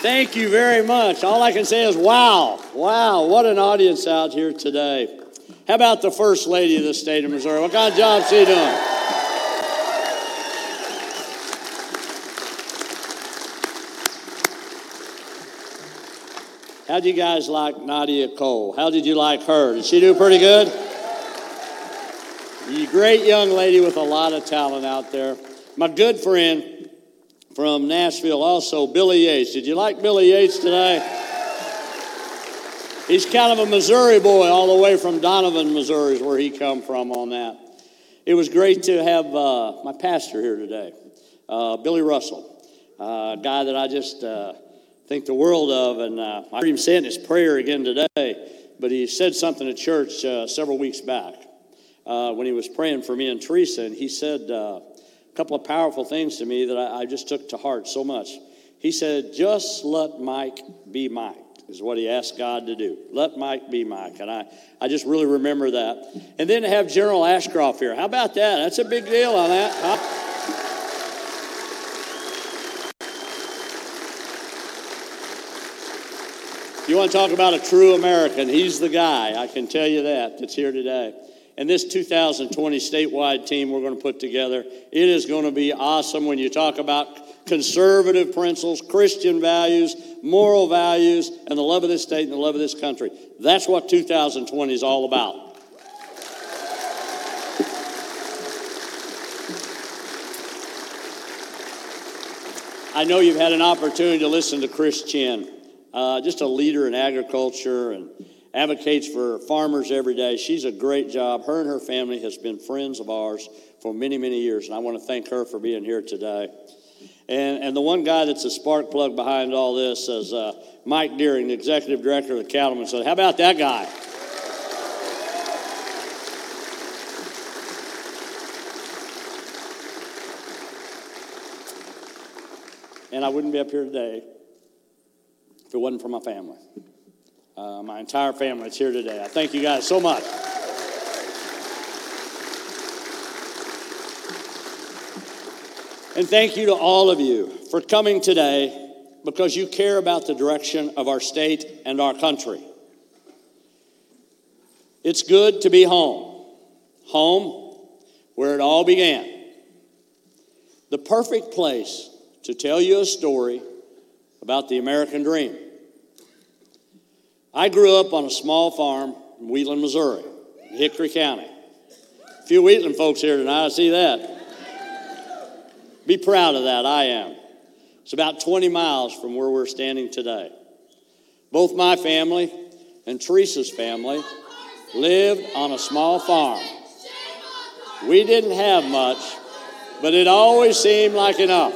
Thank you very much. All I can say is wow. Wow, what an audience out here today. How about the First Lady of the state of Missouri? What kind of job is she doing? How did you guys like Nadia Cole? How did you like her? Did she do pretty good? You great young lady with a lot of talent out there. My good friend from Nashville also, Billy Yates. Did you like Billy Yates today? He's kind of a Missouri boy all the way from Donovan, Missouri is where he come from on that. It was great to have my pastor here today, Billy Russell, a guy that I just think the world of. And I heard him saying his prayer again today, but he said something at church several weeks back when he was praying for me and Teresa, and he said a couple of powerful things to me that I just took to heart so much. He said, just let Mike be Mike, is what he asked God to do. Let Mike be Mike. And I just really remember that. And then to have General Ashcroft here. How about that? That's a big deal on that. Huh? You want to talk about a true American? He's the guy, I can tell you that's here today. And this 2020 statewide team we're going to put together, it is going to be awesome when you talk about conservative principles, Christian values, moral values, and the love of this state and the love of this country. That's what 2020 is all about. I know you've had an opportunity to listen to Chris Chin, just a leader in agriculture and advocates for farmers every day. She's a great job. Her and her family has been friends of ours for many, many years, and I want to thank her for being here today. And the one guy that's a spark plug behind all this is Mike Deering, the executive director of the Cattlemen's. So how about that guy? And I wouldn't be up here today if it wasn't for my family. My entire family is here today. I thank you guys so much. And thank you to all of you for coming today because you care about the direction of our state and our country. It's good to be home. Home where it all began. The perfect place to tell you a story about the American dream. I grew up on a small farm in Wheatland, Missouri, in Hickory County. A few Wheatland folks here tonight, I see that. Be proud of that, I am. It's about 20 miles from where we're standing today. Both my family and Teresa's family lived on a small farm. We didn't have much, but it always seemed like enough.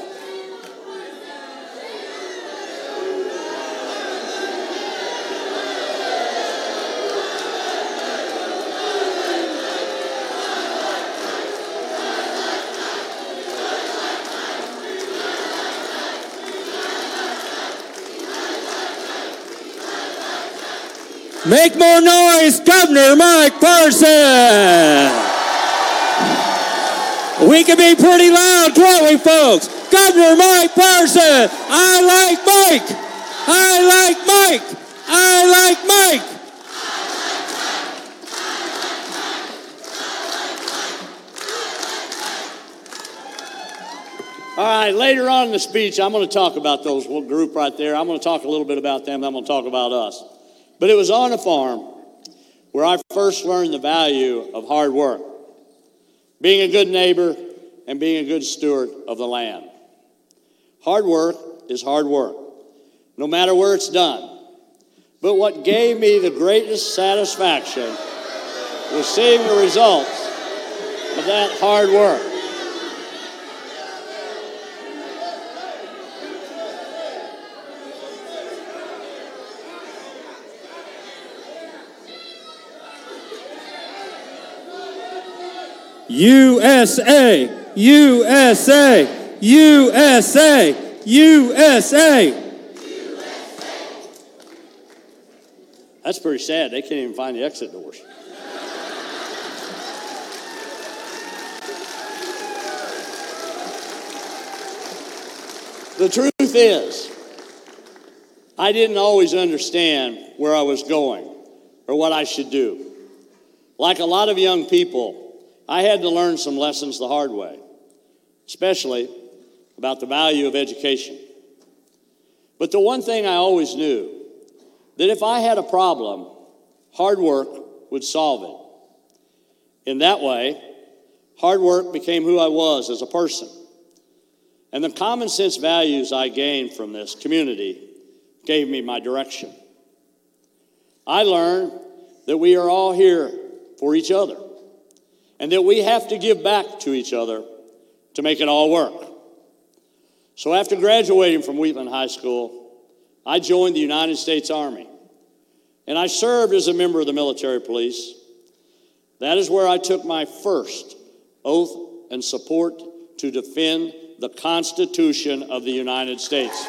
Make more noise, Governor Mike Parson! We can be pretty loud, can't we, folks? Governor Mike Parson! I like Mike! I like Mike! I like Mike! All right, later on in the speech, I'm going to talk about those group right there. I'm going to talk a little bit about them, and I'm going to talk about us. But it was on a farm where I first learned the value of hard work, being a good neighbor, and being a good steward of the land. Hard work is hard work, no matter where it's done. But what gave me the greatest satisfaction was seeing the results of that hard work. USA! USA! USA! USA! That's pretty sad. They can't even find the exit doors. The truth is, I didn't always understand where I was going or what I should do. Like a lot of young people, I had to learn some lessons the hard way, especially about the value of education. But the one thing I always knew, that if I had a problem, hard work would solve it. In that way, hard work became who I was as a person. And the common sense values I gained from this community gave me my direction. I learned that we are all here for each other and that we have to give back to each other to make it all work. So after graduating from Wheatland High School, I joined the United States Army, and I served as a member of the military police. That is where I took my first oath and support to defend the Constitution of the United States.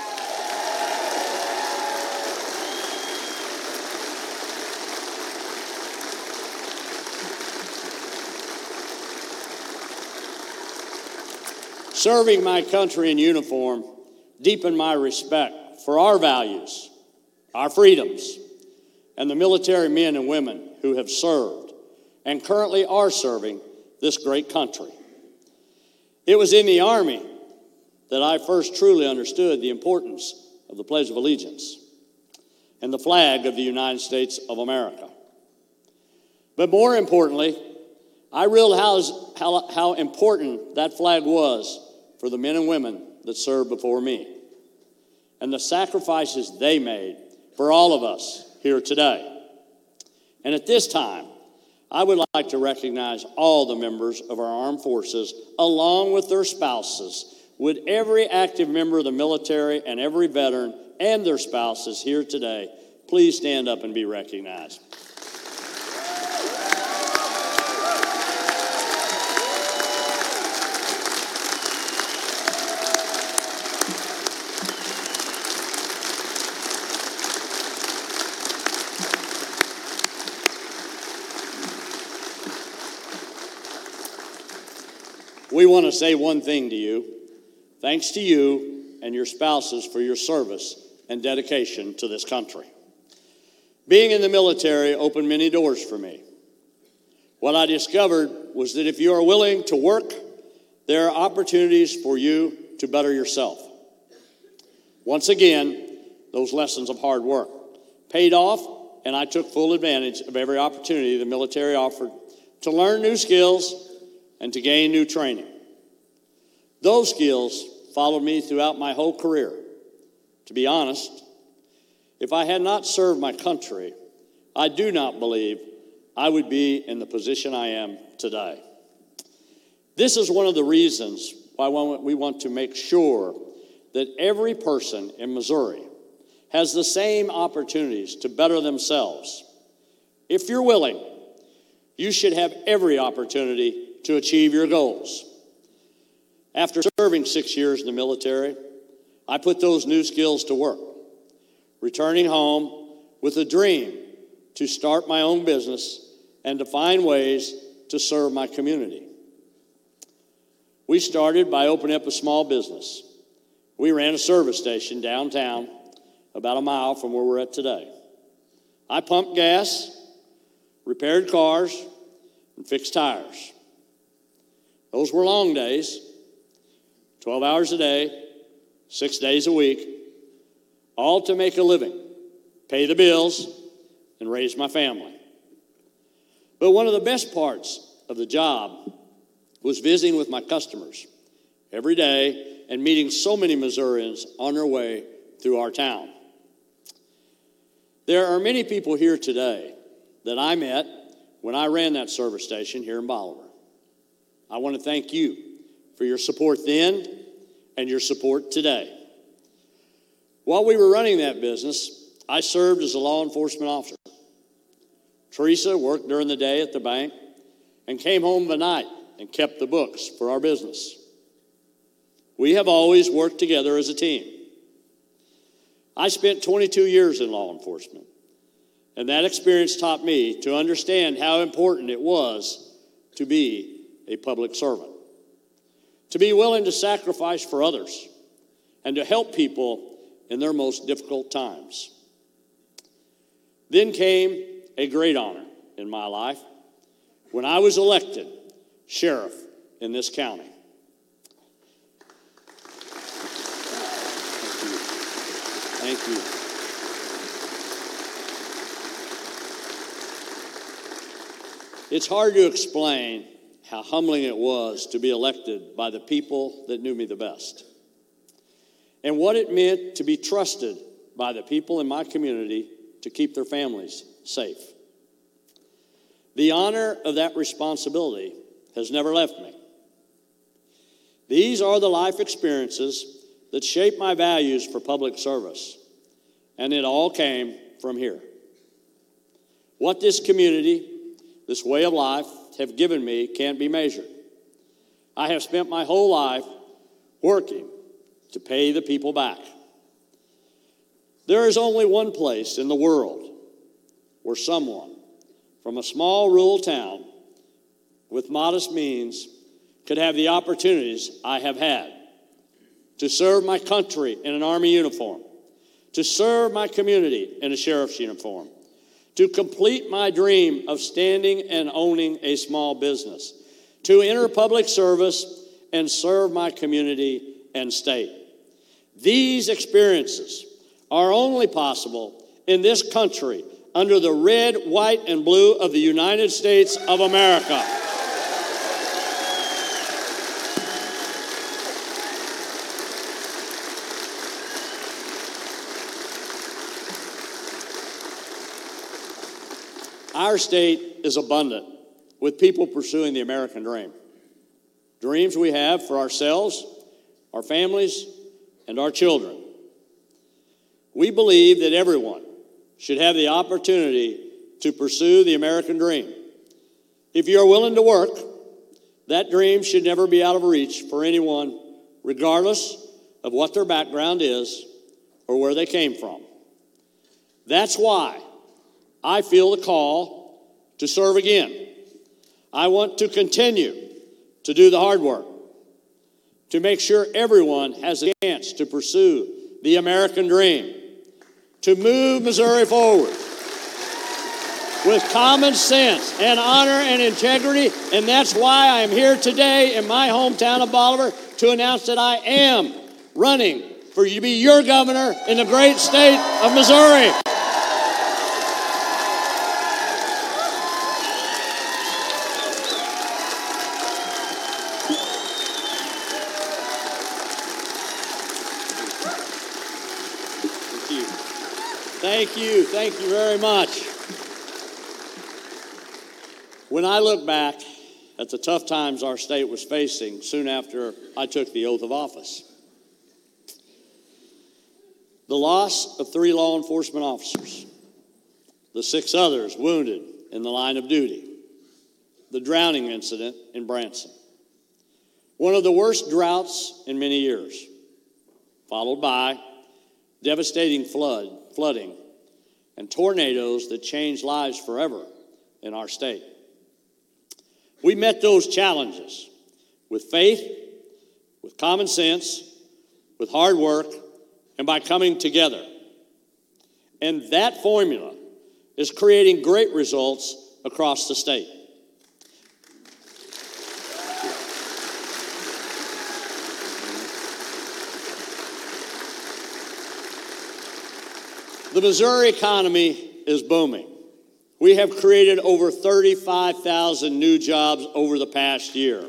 Serving my country in uniform deepened my respect for our values, our freedoms, and the military men and women who have served and currently are serving this great country. It was in the Army that I first truly understood the importance of the Pledge of Allegiance and the flag of the United States of America. But more importantly, I realized how important that flag was for the men and women that served before me and the sacrifices they made for all of us here today. And at this time, I would like to recognize all the members of our armed forces along with their spouses. Would every active member of the military and every veteran and their spouses here today please stand up and be recognized? We want to say one thing to you. Thanks to you and your spouses for your service and dedication to this country. Being in the military opened many doors for me. What I discovered was that if you are willing to work, there are opportunities for you to better yourself. Once again, those lessons of hard work paid off, and I took full advantage of every opportunity the military offered to learn new skills and to gain new training. Those skills followed me throughout my whole career. To be honest, if I had not served my country, I do not believe I would be in the position I am today. This is one of the reasons why we want to make sure that every person in Missouri has the same opportunities to better themselves. If you're willing, you should have every opportunity to achieve your goals. After serving 6 years in the military, I put those new skills to work, returning home with a dream to start my own business and to find ways to serve my community. We started by opening up a small business. We ran a service station downtown, about a mile from where we're at today. I pumped gas, repaired cars, and fixed tires. Those were long days, 12 hours a day, 6 days a week, all to make a living, pay the bills, and raise my family. But one of the best parts of the job was visiting with my customers every day and meeting so many Missourians on their way through our town. There are many people here today that I met when I ran that service station here in Bolivar. I want to thank you for your support then and your support today. While we were running that business, I served as a law enforcement officer. Teresa worked during the day at the bank and came home at night and kept the books for our business. We have always worked together as a team. I spent 22 years in law enforcement, and that experience taught me to understand how important it was to be a public servant, to be willing to sacrifice for others, and to help people in their most difficult times. Then came a great honor in my life when I was elected sheriff in this county. Thank you. It's hard to explain how humbling it was to be elected by the people that knew me the best, and what it meant to be trusted by the people in my community to keep their families safe. The honor of that responsibility has never left me. These are the life experiences that shape my values for public service, and it all came from here. What this community, this way of life, have given me can't be measured. I have spent my whole life working to pay the people back. There is only one place in the world where someone from a small rural town with modest means could have the opportunities I have had to serve my country in an Army uniform, to serve my community in a sheriff's uniform, to complete my dream of standing and owning a small business, to enter public service and serve my community and state. These experiences are only possible in this country under the red, white, and blue of the United States of America. Our state is abundant with people pursuing the American dream. Dreams we have for ourselves, our families, and our children. We believe that everyone should have the opportunity to pursue the American dream. If you are willing to work, that dream should never be out of reach for anyone, regardless of what their background is or where they came from. That's why I feel the call to serve again. I want to continue to do the hard work, to make sure everyone has a chance to pursue the American dream, to move Missouri forward with common sense and honor and integrity. And that's why I am here today in my hometown of Bolivar to announce that I am running for you to be your governor in the great state of Missouri. Thank you very much. When I look back at the tough times our state was facing soon after I took the oath of office, the loss of 3 law enforcement officers, the 6 others wounded in the line of duty, the drowning incident in Branson, one of the worst droughts in many years, followed by devastating flooding, and tornadoes that changed lives forever in our state. We met those challenges with faith, with common sense, with hard work, and by coming together. And that formula is creating great results across the state. The Missouri economy is booming. We have created over 35,000 new jobs over the past year.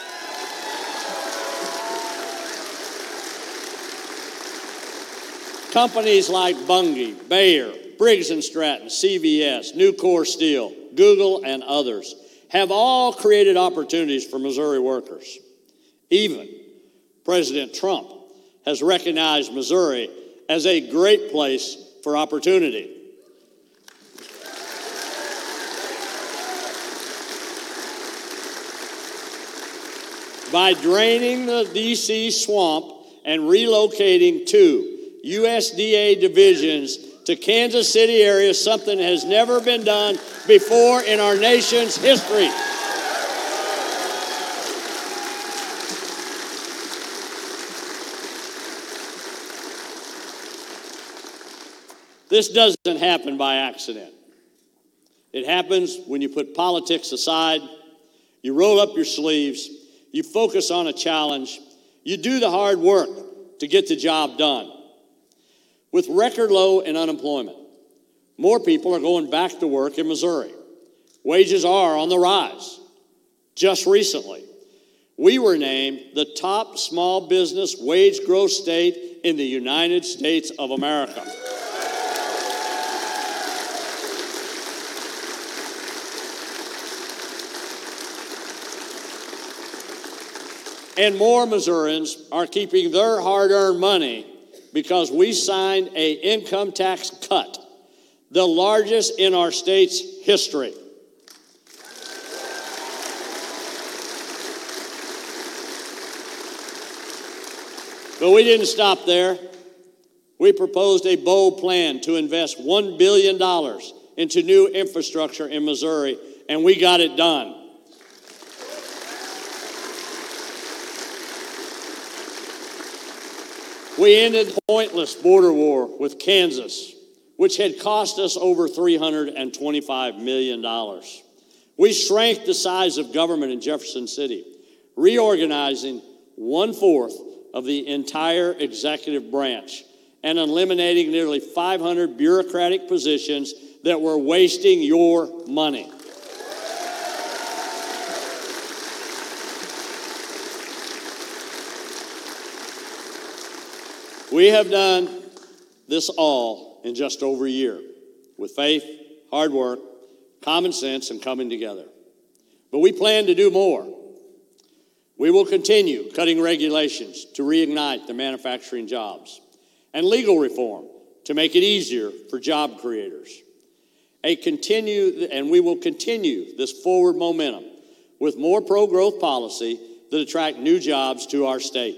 Companies like Bunge, Bayer, Briggs & Stratton, CVS, Nucor Steel, Google, and others have all created opportunities for Missouri workers. Even President Trump has recognized Missouri as a great place for opportunity. By draining the D.C. swamp and relocating 2 USDA divisions to Kansas City area, something that has never been done before in our nation's history. This doesn't happen by accident. It happens when you put politics aside, you roll up your sleeves, you focus on a challenge, you do the hard work to get the job done. With record low in unemployment, more people are going back to work in Missouri. Wages are on the rise. Just recently, we were named the top small business wage growth state in the United States of America. And more Missourians are keeping their hard-earned money because we signed an income tax cut, the largest in our state's history. But we didn't stop there. We proposed a bold plan to invest $1 billion into new infrastructure in Missouri, and we got it done. We ended the pointless border war with Kansas, which had cost us over $325 million. We shrank the size of government in Jefferson City, reorganizing 1/4 of the entire executive branch and eliminating nearly 500 bureaucratic positions that were wasting your money. We have done this all in just over a year with faith, hard work, common sense, and coming together. But we plan to do more. We will continue cutting regulations to reignite the manufacturing jobs and legal reform to make it easier for job creators. And we will continue this forward momentum with more pro-growth policy that attract new jobs to our state.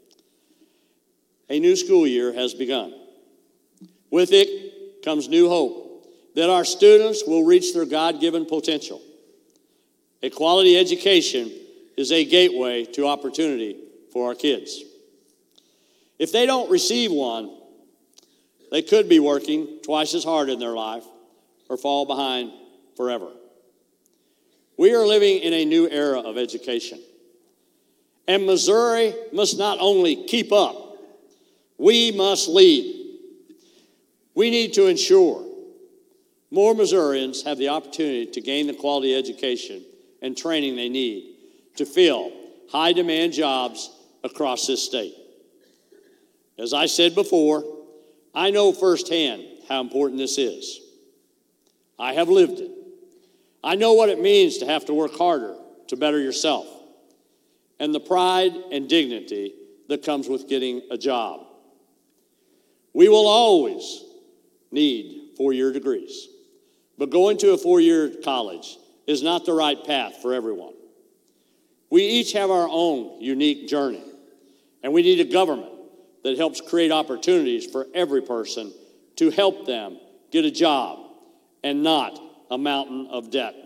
A new school year has begun. With it comes new hope that our students will reach their God-given potential. A quality education is a gateway to opportunity for our kids. If they don't receive one, they could be working twice as hard in their life or fall behind forever. We are living in a new era of education. And Missouri must not only keep up, we must lead. We need to ensure more Missourians have the opportunity to gain the quality education and training they need to fill high-demand jobs across this state. As I said before, I know firsthand how important this is. I have lived it. I know what it means to have to work harder to better yourself and the pride and dignity that comes with getting a job. We will always need 4-year degrees, but going to a 4-year college is not the right path for everyone. We each have our own unique journey, and we need a government that helps create opportunities for every person to help them get a job and not a mountain of debt.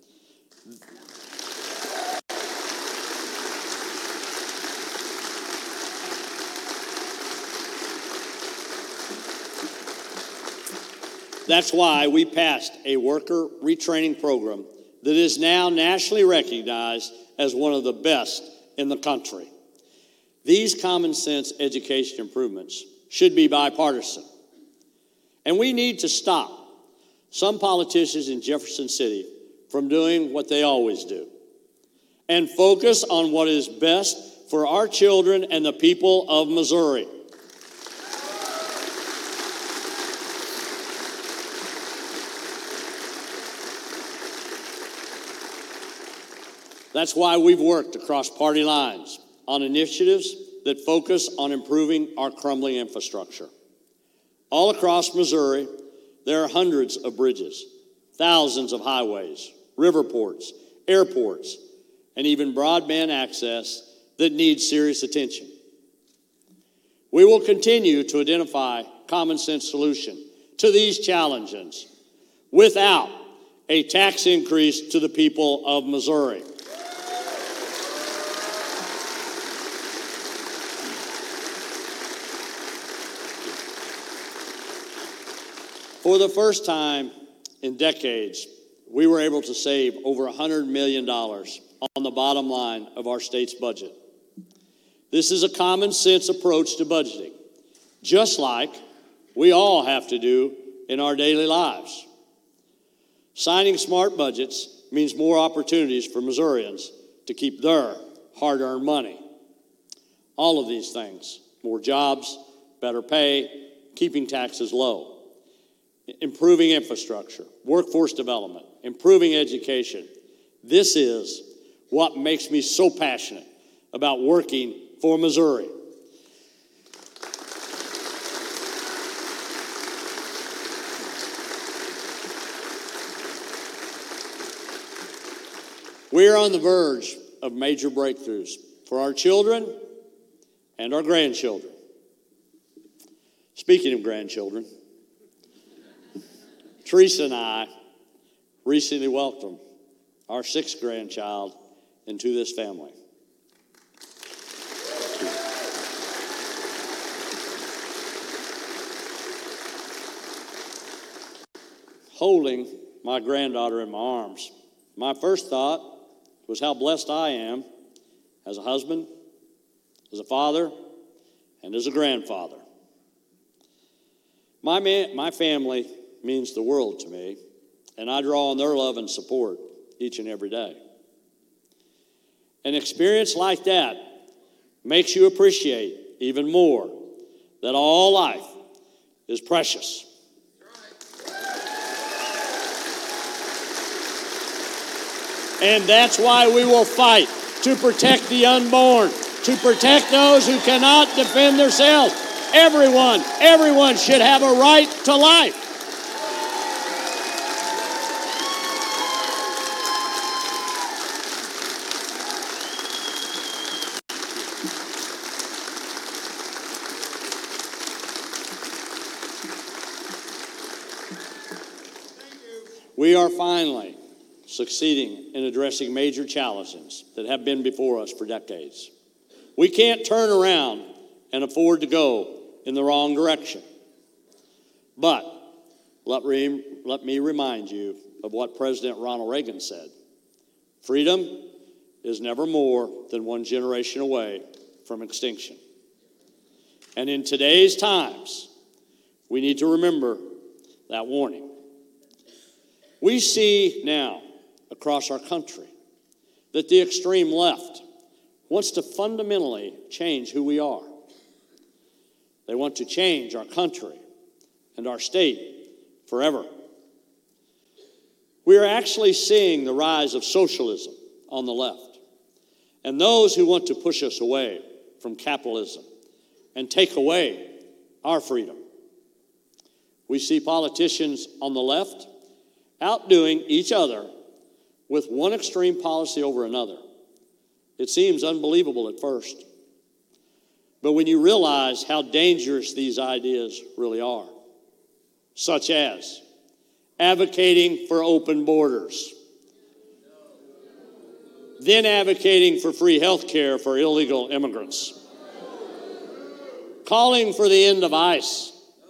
That's why we passed a worker retraining program that is now nationally recognized as one of the best in the country. These common sense education improvements should be bipartisan. And we need to stop some politicians in Jefferson City from doing what they always do and focus on what is best for our children and the people of Missouri. That's why we've worked across party lines on initiatives that focus on improving our crumbling infrastructure. All across Missouri, there are hundreds of bridges, thousands of highways, river ports, airports, and even broadband access that need serious attention. We will continue to identify common sense solutions to these challenges without a tax increase to the people of Missouri. For the first time in decades, we were able to save over $100 million on the bottom line of our state's budget. This is a common sense approach to budgeting, just like we all have to do in our daily lives. Signing smart budgets means more opportunities for Missourians to keep their hard-earned money. All of these things, more jobs, better pay, keeping taxes low, improving infrastructure, workforce development, improving education. This is what makes me so passionate about working for Missouri. We are on the verge of major breakthroughs for our children and our grandchildren. Speaking of grandchildren, Teresa and I recently welcomed our sixth grandchild into this family. Holding my granddaughter in my arms, my first thought was how blessed I am as a husband, as a father, and as a grandfather. My family means the world to me, and I draw on their love and support each and every day. An experience like that makes you appreciate even more that all life is precious. And that's why we will fight to protect the unborn, to protect those who cannot defend themselves. Everyone should have a right to life. We are finally succeeding in addressing major challenges that have been before us for decades. We can't turn around and afford to go in the wrong direction. But let me remind you of what President Ronald Reagan said. Freedom is never more than one generation away from extinction. And in today's times, we need to remember that warning. We see now across our country that the extreme left wants to fundamentally change who we are. They want to change our country and our state forever. We are actually seeing the rise of socialism on the left, and those who want to push us away from capitalism and take away our freedom. We see politicians on the left outdoing each other with one extreme policy over another. It seems unbelievable at first. But when you realize how dangerous these ideas really are, such as advocating for open borders, then advocating for free health care for illegal immigrants, calling for the end of ICE,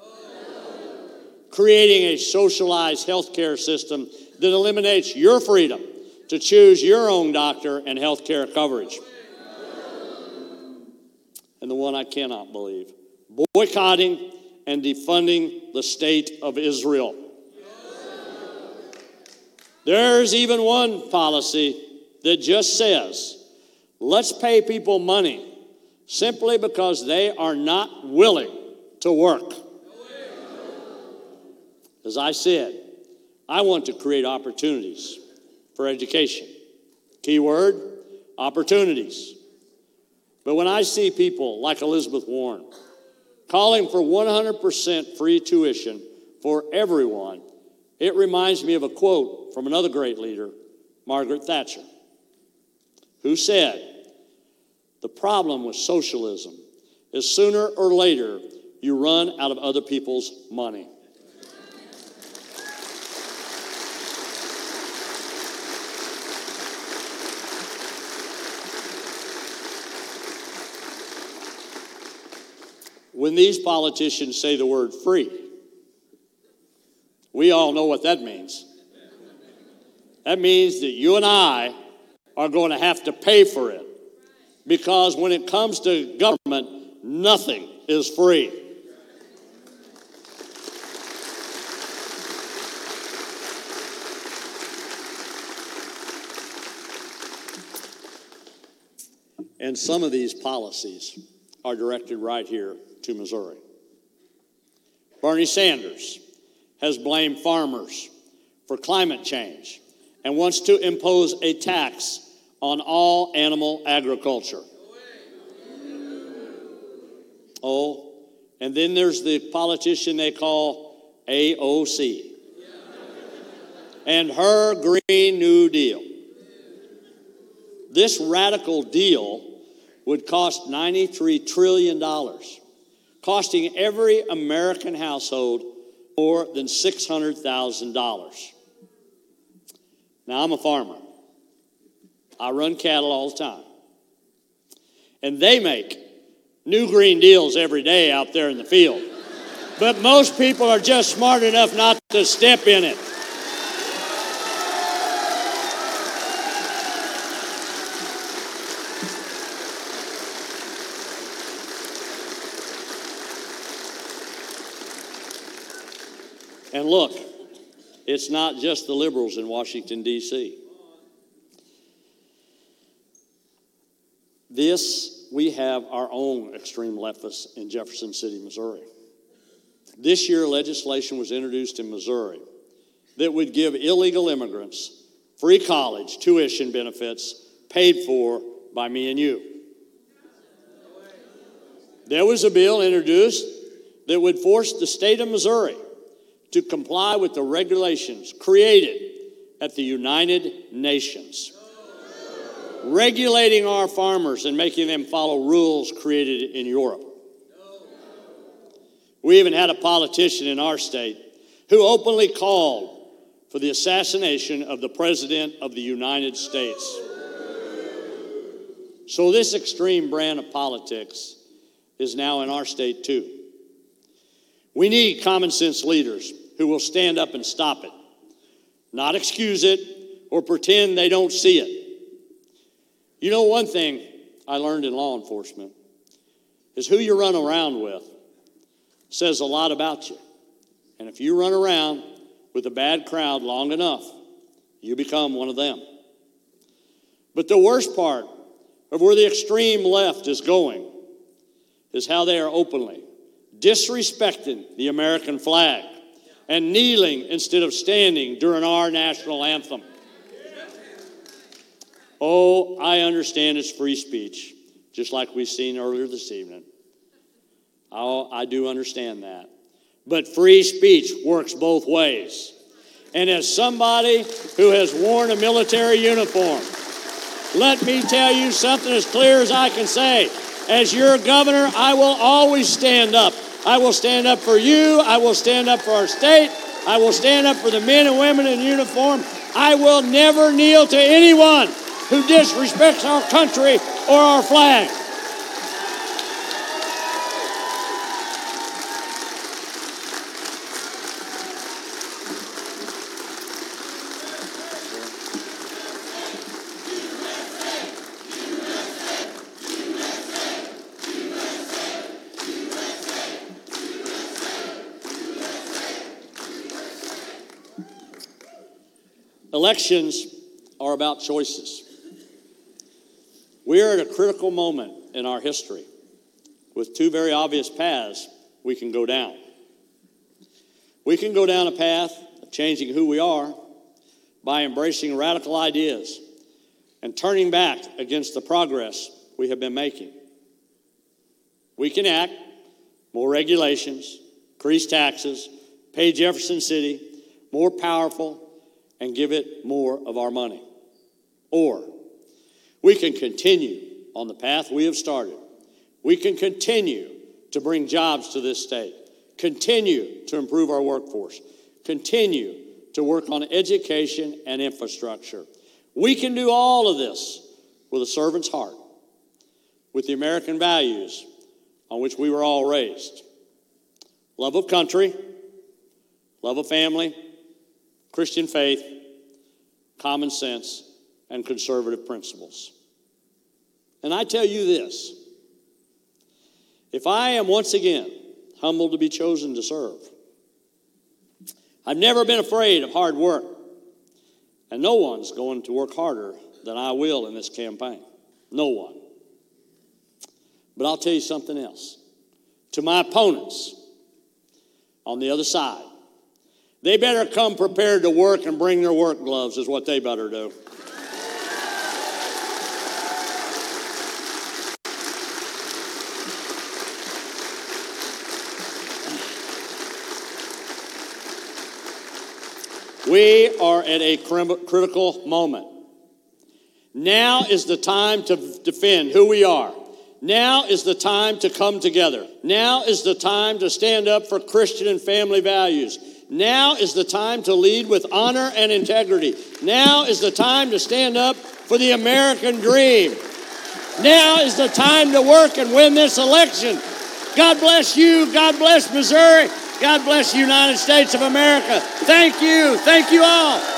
creating a socialized health care system that eliminates your freedom to choose your own doctor and health care coverage. And the one I cannot believe, boycotting and defunding the state of Israel. There's even one policy that just says, let's pay people money simply because they are not willing to work. As I said, I want to create opportunities for education. Key word, opportunities. But when I see people like Elizabeth Warren calling for 100% free tuition for everyone, it reminds me of a quote from another great leader, Margaret Thatcher, who said, "The problem with socialism is sooner or later you run out of other people's money." When these politicians say the word free, We all know what that means. That means that you and I are going to have to pay for it. Because when it comes to government, nothing is free. And some of these policies are directed right here to Missouri. Bernie Sanders has blamed farmers for climate change and wants to impose a tax on all animal agriculture. Oh, and then there's the politician they call AOC and her Green New Deal. This radical deal would cost $93 trillion, costing every American household more than $600,000. Now, I'm a farmer. I run cattle all the time. And they make new green deals every day out there in the field. But most people are just smart enough not to step in it. And look, it's not just the liberals in Washington, D.C. We have our own extreme leftists in Jefferson City, Missouri. This year, legislation was introduced in Missouri that would give illegal immigrants free college tuition benefits paid for by me and you. There was a bill introduced that would force the state of Missouri to comply with the regulations created at the United Nations, regulating our farmers and making them follow rules created in Europe. We even had a politician in our state who openly called for the assassination of the President of the United States. So this extreme brand of politics is now in our state too. We need common sense leaders who will stand up and stop it, not excuse it or pretend they don't see it. You know, one thing I learned in law enforcement is who you run around with says a lot about you. And if you run around with a bad crowd long enough, you become one of them. But the worst part of where the extreme left is going is how they are openly disrespecting the American flag and kneeling instead of standing during our national anthem. Oh, I understand it's free speech, just like we've seen earlier this evening. Oh, I do understand that. But free speech works both ways. And as somebody who has worn a military uniform, let me tell you something as clear as I can say. As your governor, I will always stand up. I will stand up for you. I will stand up for our state. I will stand up for the men and women in uniform. I will never kneel to anyone who disrespects our country or our flag. Elections are about choices. We are at a critical moment in our history with two very obvious paths we can go down. We can go down a path of changing who we are by embracing radical ideas and turning back against the progress we have been making. We can act, more regulations, increase taxes, pay Jefferson City more powerful, and give it more of our money. Or we can continue on the path we have started. We can continue to bring jobs to this state, continue to improve our workforce, continue to work on education and infrastructure. We can do all of this with a servant's heart, with the American values on which we were all raised. Love of country, love of family, Christian faith, common sense, and conservative principles. And I tell you this, if I am once again humbled to be chosen to serve, I've never been afraid of hard work, and no one's going to work harder than I will in this campaign. No one. But I'll tell you something else. To my opponents on the other side, they better come prepared to work and bring their work gloves is what they better do. We are at a critical moment. Now is the time to defend who we are. Now is the time to come together. Now is the time to stand up for Christian and family values. Now is the time to lead with honor and integrity. Now is the time to stand up for the American dream. Now is the time to work and win this election. God bless you. God bless Missouri. God bless the United States of America. Thank you. Thank you all.